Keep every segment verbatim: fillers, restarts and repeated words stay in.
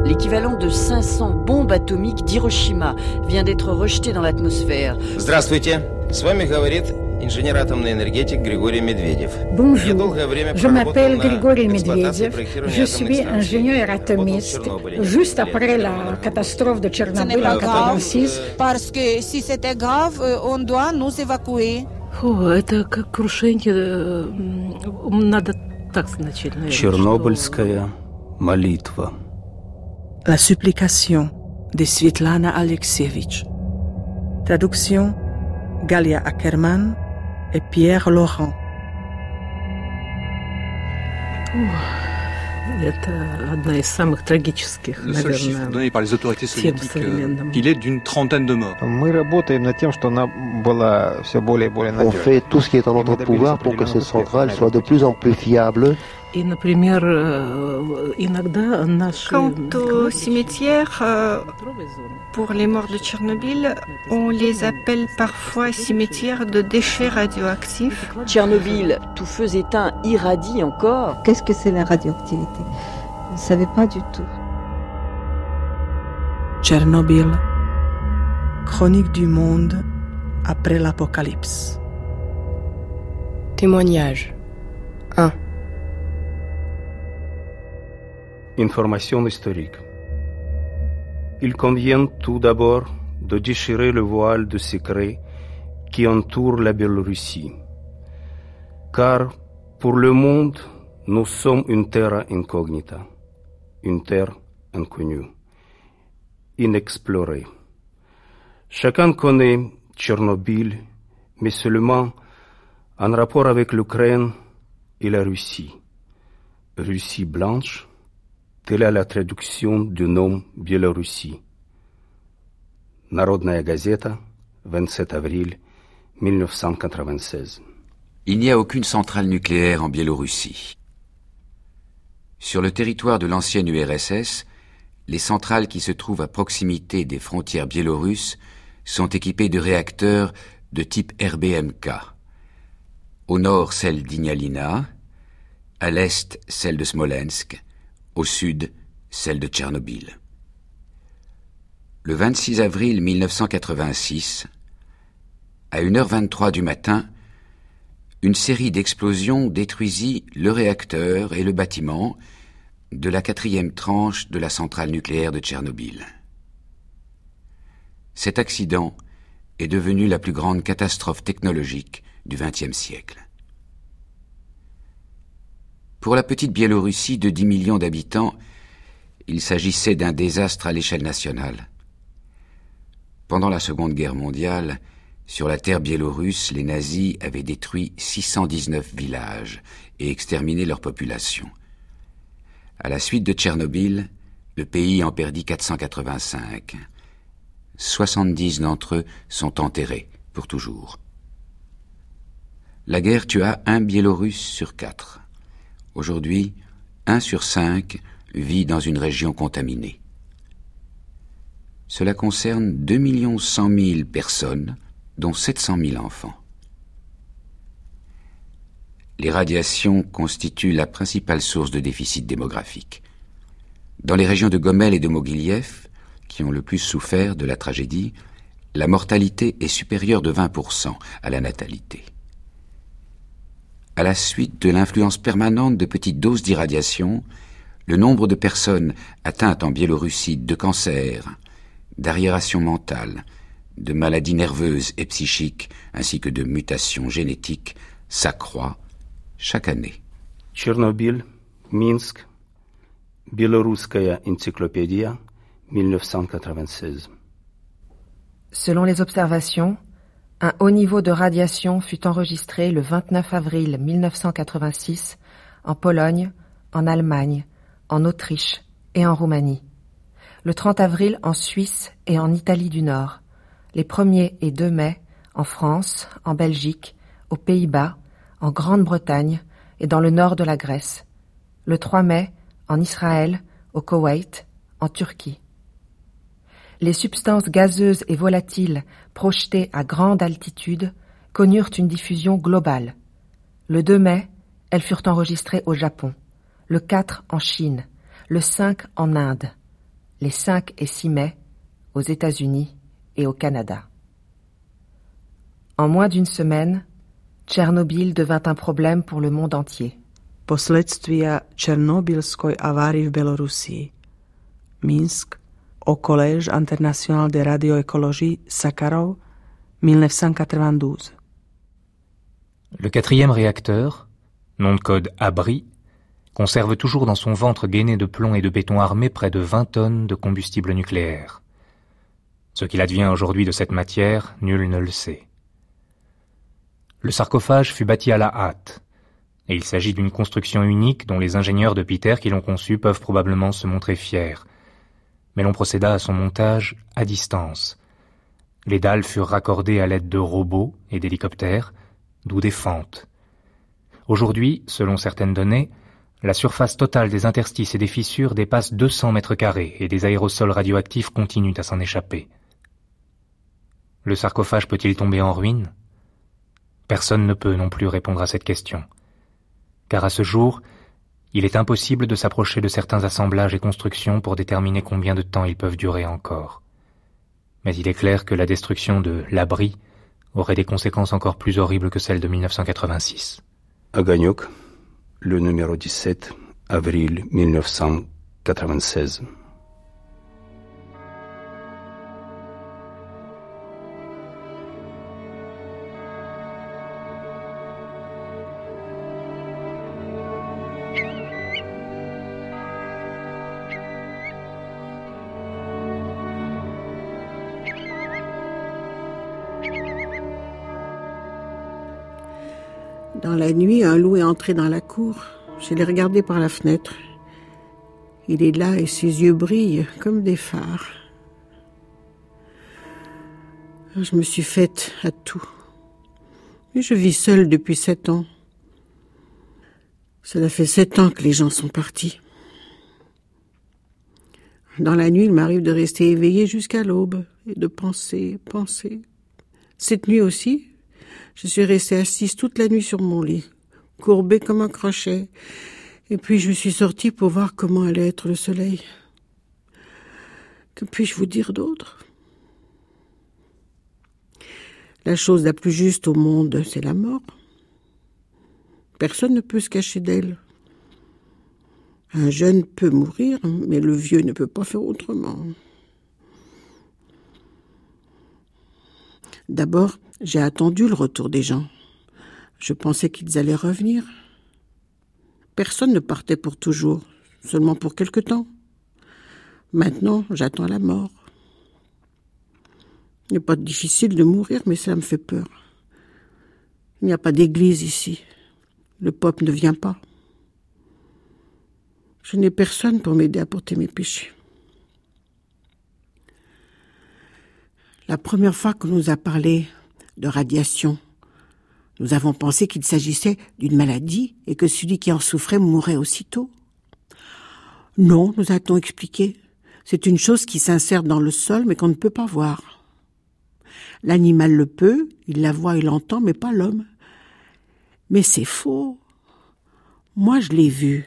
L'équivalent de cinq cents bombes atomiques d'Hiroshima vient d'être rejeté dans l'atmosphère. Здравствуйте. С вами говорит инженер атомный энергетик Григорий Медведев. Bonjour, je m'appelle Grigori Medvedev, je suis ingénieur atomiste. Juste après la catastrophe de Tchernobyl en quatre-vingt-six, parce que si c'était grave, on doit nous évacuer. Фу, это как крушение, надо так значительно. Чернобыльская молитва. La supplication de Svetlana Alexievich. Traduction Galia Ackerman et Pierre Laurent. Это одна из самых трагических, Le seul chiffre наверное, donné par les autorités тем soviétiques, современным. il est d'une trentaine de morts. Мы работаем над тем, что она была все более и более On надежной. fait tout ce qui est en notre pouvoir pour que cette centrale soit de plus en plus fiable. И, например, иногда наши... Quant aux cimetières, euh, pour les morts de Tchernobyl, on les appelle parfois cimetières de déchets radioactifs. Tchernobyl, tout feu éteint, irradie encore. Qu'est-ce que c'est la radioactivité? Je ne savais pas du tout. Tchernobyl, chronique du monde après l'apocalypse. Témoignage un. Information historique. Il convient tout d'abord de déchirer le voile de secret qui entoure la Biélorussie. Car pour le monde, nous sommes une terra incognita, une terre inconnue, inexplorée. Chacun connaît Tchernobyl, mais seulement en rapport avec l'Ukraine et la Russie. Russie blanche, telle est la traduction du nom Biélorussie. Народная газета, vingt-sept avril mille neuf cent quatre-vingt-seize. Il n'y a aucune centrale nucléaire en Biélorussie. Sur le territoire de l'ancienne U R S S, les centrales qui se trouvent à proximité des frontières biélorusses sont équipées de réacteurs de type R B M K. Au nord, celle d'Ignalina, à l'est, celle de Smolensk, au sud, celle de Tchernobyl. Le vingt-six avril mille neuf cent quatre-vingt-six, à une heure vingt-trois du matin, une série d'explosions détruisit le réacteur et le bâtiment de la quatrième tranche de la centrale nucléaire de Tchernobyl. Cet accident est devenu la plus grande catastrophe technologique du vingtième siècle. Pour la petite Biélorussie de dix millions d'habitants, il s'agissait d'un désastre à l'échelle nationale. Pendant la Seconde Guerre mondiale, sur la terre biélorusse, les nazis avaient détruit six cent dix-neuf villages et exterminé leur population. À la suite de Tchernobyl, le pays en perdit quatre cent quatre-vingt-cinq. soixante-dix d'entre eux sont enterrés pour toujours. La guerre tua un Biélorusse sur quatre. Aujourd'hui, un sur cinq vit dans une région contaminée. Cela concerne deux millions cent mille personnes, dont sept cent mille enfants. Les radiations constituent la principale source de déficit démographique. Dans les régions de Gomel et de Mogiliev, qui ont le plus souffert de la tragédie, la mortalité est supérieure de vingt pour cent à la natalité. À la suite de l'influence permanente de petites doses d'irradiation, le nombre de personnes atteintes en Biélorussie de cancer, d'arriération mentale, de maladies nerveuses et psychiques, ainsi que de mutations génétiques, s'accroît chaque année. Tchernobyl, Minsk, Biélorusskaya encyclopédia, mille neuf cent quatre-vingt-seize. Selon les observations, un haut niveau de radiation fut enregistré le vingt-neuf avril mille neuf cent quatre-vingt-six en Pologne, en Allemagne, en Autriche et en Roumanie. Le trente avril en Suisse et en Italie du Nord. Les premiers et deux mai en France, en Belgique, aux Pays-Bas, en Grande-Bretagne et dans le nord de la Grèce. Le trois mai en Israël, au Koweït, en Turquie. Les substances gazeuses et volatiles projetées à grande altitude connurent une diffusion globale. Le deux mai, elles furent enregistrées au Japon, le quatre en Chine, le cinq en Inde. les cinq et six mai, aux États-Unis et au Canada. En moins d'une semaine, Tchernobyl devint un problème pour le monde entier. Posledstvia Černobylskoj avárii v Belorusii. Minsk, au Collège international de radioécologie Sakharov, dix-neuf cent quatre-vingt-douze. Le quatrième réacteur, nom de code Abri, conserve toujours dans son ventre gainé de plomb et de béton armé près de vingt tonnes de combustible nucléaire. Ce qu'il advient aujourd'hui de cette matière, nul ne le sait. Le sarcophage fut bâti à la hâte, et il s'agit d'une construction unique dont les ingénieurs de Piter qui l'ont conçue peuvent probablement se montrer fiers. Mais l'on procéda à son montage à distance. Les dalles furent raccordées à l'aide de robots et d'hélicoptères, d'où des fentes. Aujourd'hui, selon certaines données, la surface totale des interstices et des fissures dépasse deux cents mètres carrés et des aérosols radioactifs continuent à s'en échapper. Le sarcophage peut-il tomber en ruine ? Personne ne peut non plus répondre à cette question. Car à ce jour, il est impossible de s'approcher de certains assemblages et constructions pour déterminer combien de temps ils peuvent durer encore. Mais il est clair que la destruction de l'abri aurait des conséquences encore plus horribles que celles de mille neuf cent quatre-vingt-six. Огонек, le numéro dix-sept, avril mille neuf cent quatre-vingt-seize. Dans la nuit, un loup est entré dans la cour. Je l'ai regardé par la fenêtre. Il est là et ses yeux brillent comme des phares. Je me suis faite à tout. Et je vis seule depuis sept ans. Cela fait sept ans que les gens sont partis. Dans la nuit, il m'arrive de rester éveillée jusqu'à l'aube et de penser, penser. Cette nuit aussi, je suis restée assise toute la nuit sur mon lit, courbée comme un crochet. Et puis je suis sortie pour voir comment allait être le soleil. Que puis-je vous dire d'autre ? La chose la plus juste au monde, c'est la mort. Personne ne peut se cacher d'elle. Un jeune peut mourir, mais le vieux ne peut pas faire autrement. D'abord, j'ai attendu le retour des gens. Je pensais qu'ils allaient revenir. Personne ne partait pour toujours, seulement pour quelque temps. Maintenant, j'attends la mort. Il n'est pas difficile de mourir, mais ça me fait peur. Il n'y a pas d'église ici. Le pape ne vient pas. Je n'ai personne pour m'aider à porter mes péchés. La première fois qu'on nous a parlé de radiation, nous avons pensé qu'il s'agissait d'une maladie et que celui qui en souffrait mourrait aussitôt. Non, nous a-t-on expliqué, c'est une chose qui s'insère dans le sol mais qu'on ne peut pas voir. L'animal le peut, il la voit et l'entend, mais pas l'homme. Mais c'est faux. Moi, je l'ai vu.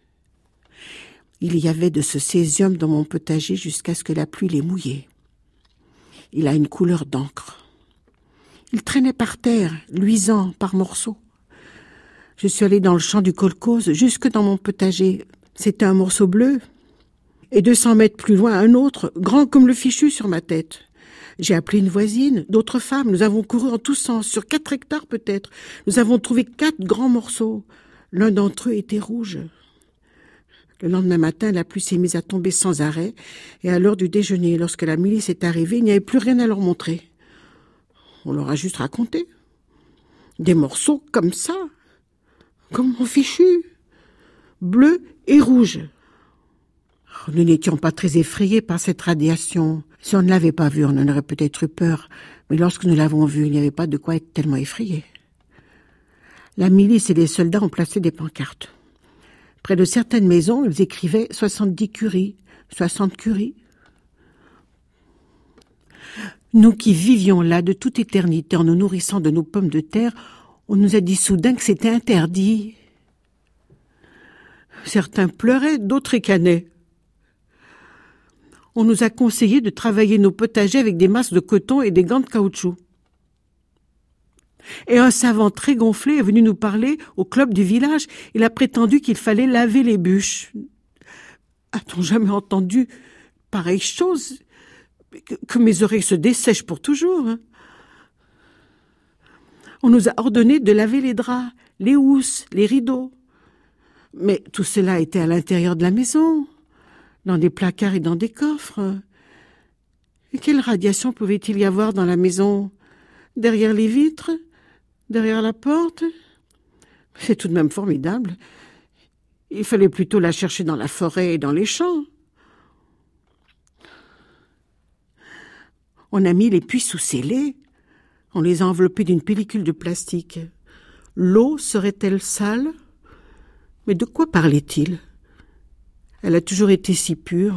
Il y avait de ce césium dans mon potager jusqu'à ce que la pluie l'ait mouillé. Il a une couleur d'encre. Il traînait par terre, luisant par morceaux. Je suis allée dans le champ du kolkhoz, jusque dans mon potager. C'était un morceau bleu. Et deux cents mètres plus loin, un autre, grand comme le fichu sur ma tête. J'ai appelé une voisine, d'autres femmes. Nous avons couru en tous sens, sur quatre hectares peut-être. Nous avons trouvé quatre grands morceaux. L'un d'entre eux était rouge. Le lendemain matin, la pluie s'est mise à tomber sans arrêt. Et à l'heure du déjeuner, lorsque la milice est arrivée, il n'y avait plus rien à leur montrer. On leur a juste raconté. Des morceaux comme ça, comme mon fichu, bleu et rouge. Nous n'étions pas très effrayés par cette radiation. Si on ne l'avait pas vue, on en aurait peut-être eu peur. Mais lorsque nous l'avons vue, il n'y avait pas de quoi être tellement effrayés. La milice et les soldats ont placé des pancartes. Près de certaines maisons, ils écrivaient « soixante-dix curies »,« soixante curies ». Nous qui vivions là de toute éternité en nous nourrissant de nos pommes de terre, on nous a dit soudain que c'était interdit. Certains pleuraient, d'autres ricanaient. on nous a conseillé de travailler nos potagers avec des masses de coton et des gants de caoutchouc. Et un savant très gonflé est venu nous parler au club du village. Il a prétendu qu'il fallait laver les bûches. A-t-on jamais entendu pareille chose? Que, que mes oreilles se dessèchent pour toujours. Hein. On nous a ordonné de laver les draps, les housses, les rideaux. Mais tout cela était à l'intérieur de la maison, dans des placards et dans des coffres. Et quelle radiation pouvait-il y avoir dans la maison? Derrière les vitres? Derrière la porte? C'est tout de même formidable. Il fallait plutôt la chercher dans la forêt et dans les champs. On a mis les puits sous scellés. On les a enveloppés d'une pellicule de plastique. L'eau serait-elle sale? Mais de quoi parlait-il? Elle a toujours été si pure.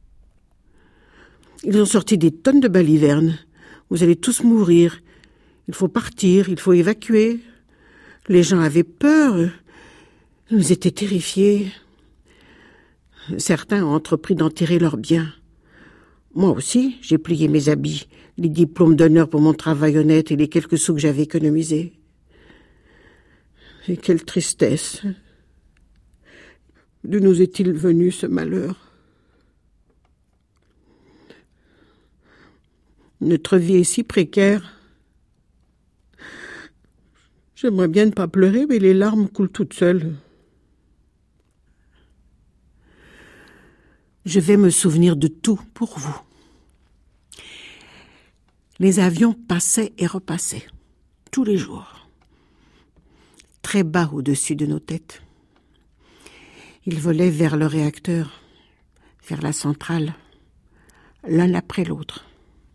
Ils ont sorti des tonnes de balivernes. Vous allez tous mourir. Il faut partir, il faut évacuer. Les gens avaient peur. Ils étaient terrifiés. Certains ont entrepris d'enterrer leurs biens. Moi aussi, j'ai plié mes habits, les diplômes d'honneur pour mon travail honnête et les quelques sous que j'avais économisés. Et quelle tristesse! D'où nous est-il venu ce malheur? Notre vie est si précaire. J'aimerais bien ne pas pleurer, mais les larmes coulent toutes seules. Je vais me souvenir de tout pour vous. Les avions passaient et repassaient, tous les jours, très bas au-dessus de nos têtes. Ils volaient vers le réacteur, vers la centrale, l'un après l'autre.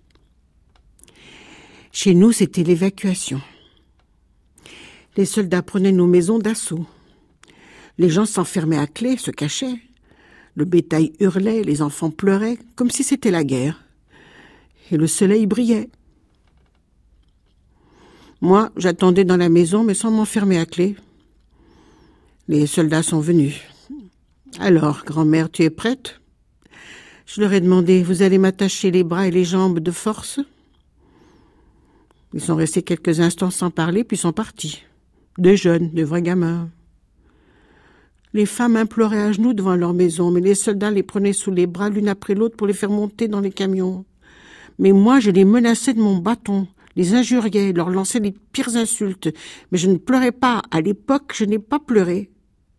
Chez nous, c'était l'évacuation. Les soldats prenaient nos maisons d'assaut. Les gens s'enfermaient à clé, se cachaient. Le bétail hurlait, les enfants pleuraient, comme si c'était la guerre. Et le soleil brillait. Moi, j'attendais dans la maison, mais sans m'enfermer à clé. Les soldats sont venus. « Alors, grand-mère, tu es prête ?» Je leur ai demandé « Vous allez m'attacher les bras et les jambes de force ?» Ils sont restés quelques instants sans parler, puis sont partis. Deux jeunes, de vrais gamins. Les femmes imploraient à genoux devant leur maison, mais les soldats les prenaient sous les bras l'une après l'autre pour les faire monter dans les camions. Mais moi, je les menaçais de mon bâton, les injuriais, leur lançais les pires insultes. Mais je ne pleurais pas. À l'époque, je n'ai pas pleuré.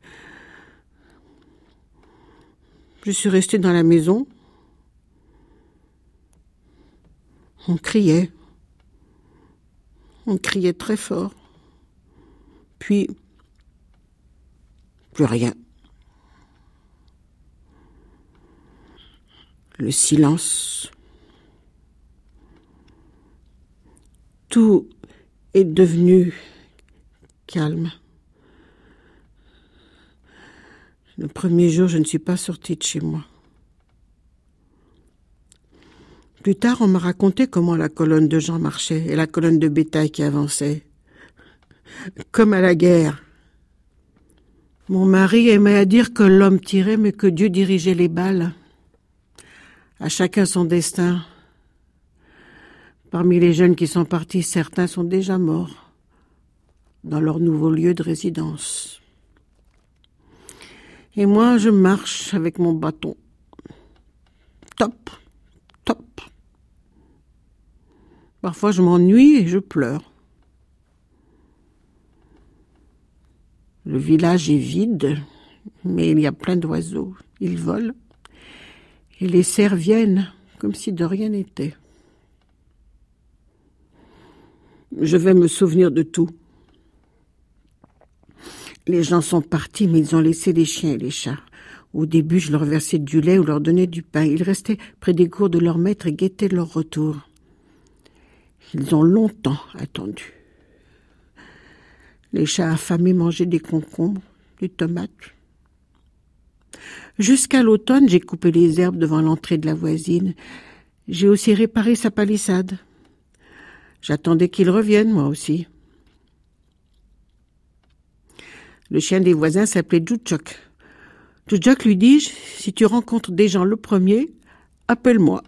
Je suis restée dans la maison. On criait. On criait très fort. Puis, plus rien. Le silence. Tout est devenu calme. Le premier jour, je ne suis pas sortie de chez moi. Plus tard, on m'a raconté comment la colonne de gens marchait et la colonne de bétail qui avançait. Comme à la guerre. Mon mari aimait à dire que l'homme tirait, mais que Dieu dirigeait les balles. À chacun son destin. Parmi les jeunes qui sont partis, certains sont déjà morts dans leur nouveau lieu de résidence. Et moi, je marche avec mon bâton. Top, top. Parfois, je m'ennuie et je pleure. Le village est vide, mais il y a plein d'oiseaux. Ils volent. Et les cerfs viennent comme si de rien n'était. Je vais me souvenir de tout. Les gens sont partis, mais ils ont laissé les chiens et les chats. Au début, je leur versais du lait ou leur donnais du pain. Ils restaient près des cours de leur maître et guettaient leur retour. Ils ont longtemps attendu. Les chats affamés mangeaient des concombres, des tomates. Jusqu'à l'automne, j'ai coupé les herbes devant l'entrée de la voisine. J'ai aussi réparé sa palissade. J'attendais qu'il revienne, moi aussi. Le chien des voisins s'appelait Djoudjok. Djoudjok, lui dis-je, si tu rencontres des gens le premier, appelle-moi.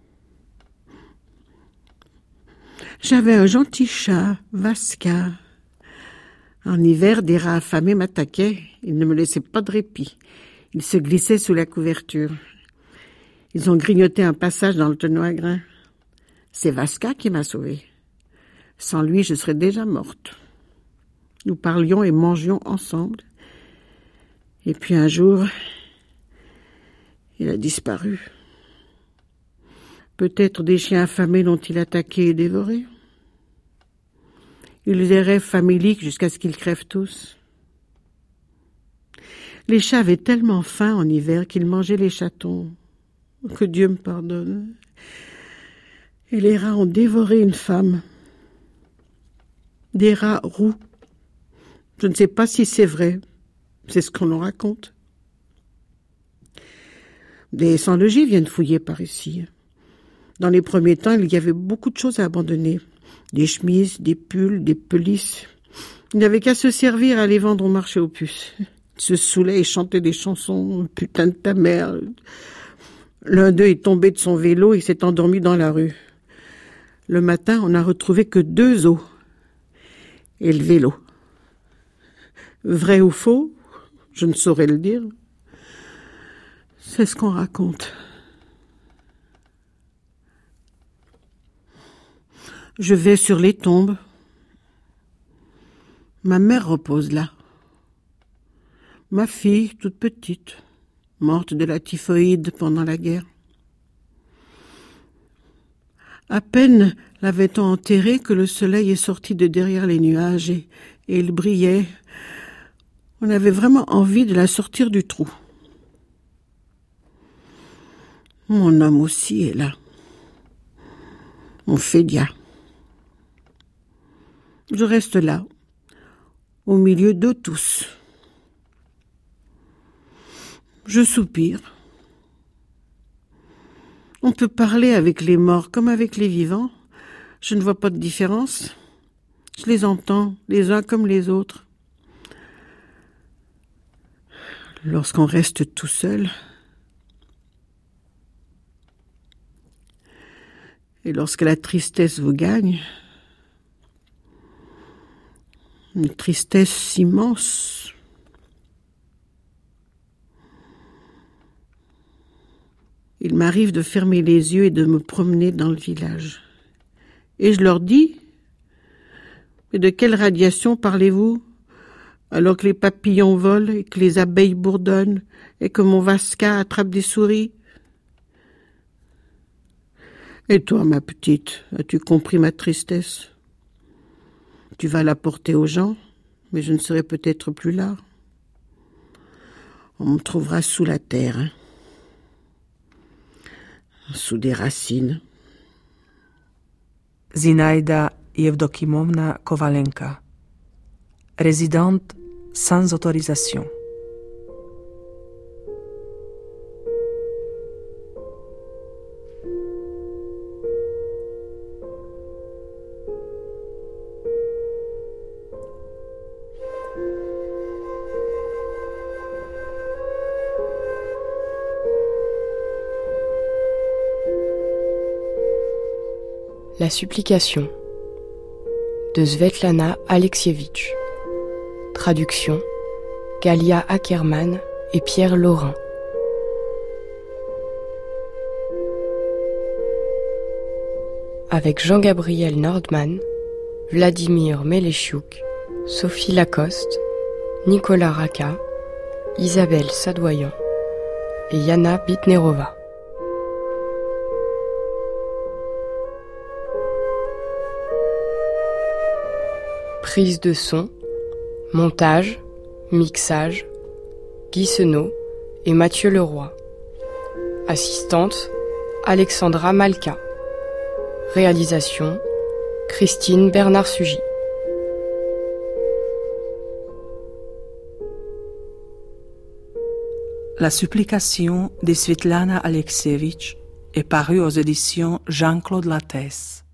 J'avais un gentil chat, Vasca. En hiver, des rats affamés m'attaquaient. Ils ne me laissaient pas de répit. Ils se glissaient sous la couverture. Ils ont grignoté un passage dans le tonneau à grains. C'est Vasca qui m'a sauvée. Sans lui, je serais déjà morte. Nous parlions et mangions ensemble. Et puis un jour, il a disparu. Peut-être des chiens affamés l'ont-ils attaqué et dévoré. Il eut des rêves faméliques jusqu'à ce qu'ils crèvent tous. Les chats avaient tellement faim en hiver qu'ils mangeaient les chatons. Que Dieu me pardonne. Et les rats ont dévoré une femme. Des rats roux. Je ne sais pas si c'est vrai. C'est ce qu'on en raconte. Des sans-logis viennent fouiller par ici. Dans les premiers temps, il y avait beaucoup de choses à abandonner. Des chemises, des pulls, des pelisses. Il n'avait qu'à se servir à les vendre au marché aux puces. Ils se saoulaient et chantaient des chansons. Putain de ta mère. L'un d'eux est tombé de son vélo et s'est endormi dans la rue. Le matin, on n'a retrouvé que deux os. Et le vélo. Vrai ou faux, je ne saurais le dire. C'est ce qu'on raconte. Je vais sur les tombes. Ma mère repose là. Ma fille, toute petite, morte de la typhoïde pendant la guerre. À peine l'avait-on enterrée que le soleil est sorti de derrière les nuages et, et il brillait. On avait vraiment envie de la sortir du trou. Mon homme aussi est là. Mon Fédia. Je reste là, au milieu d'eux tous. Je soupire. On peut parler avec les morts comme avec les vivants. Je ne vois pas de différence. Je les entends, les uns comme les autres. Lorsqu'on reste tout seul, et lorsque la tristesse vous gagne, une tristesse immense, il m'arrive de fermer les yeux et de me promener dans le village. Et je leur dis, mais de quelle radiation parlez-vous, alors que les papillons volent et que les abeilles bourdonnent et que mon Vasca attrape des souris? Et toi, ma petite, as-tu compris ma tristesse? Tu vas la porter aux gens, mais je ne serai peut-être plus là. On me trouvera sous la terre, hein, sous des racines. Zinaida Yevdokimovna Kovalenka, résidente sans autorisation. La supplication de Svetlana Alexievitch. Traduction Galia Ackerman et Pierre Laurin. Avec Jean-Gabriel Nordman, Vladimir Melechiouk, Sophie Lacoste, Nicolas Raka, Isabelle Sadoyan et Yana Bitnerova. Prise de son, montage, mixage, Guy Senot et Mathieu Leroy. Assistante, Alexandra Malka. Réalisation, Christine Bernard-Sugy. La supplication de Svetlana Alexievitch est parue aux éditions Jean-Claude Lattès.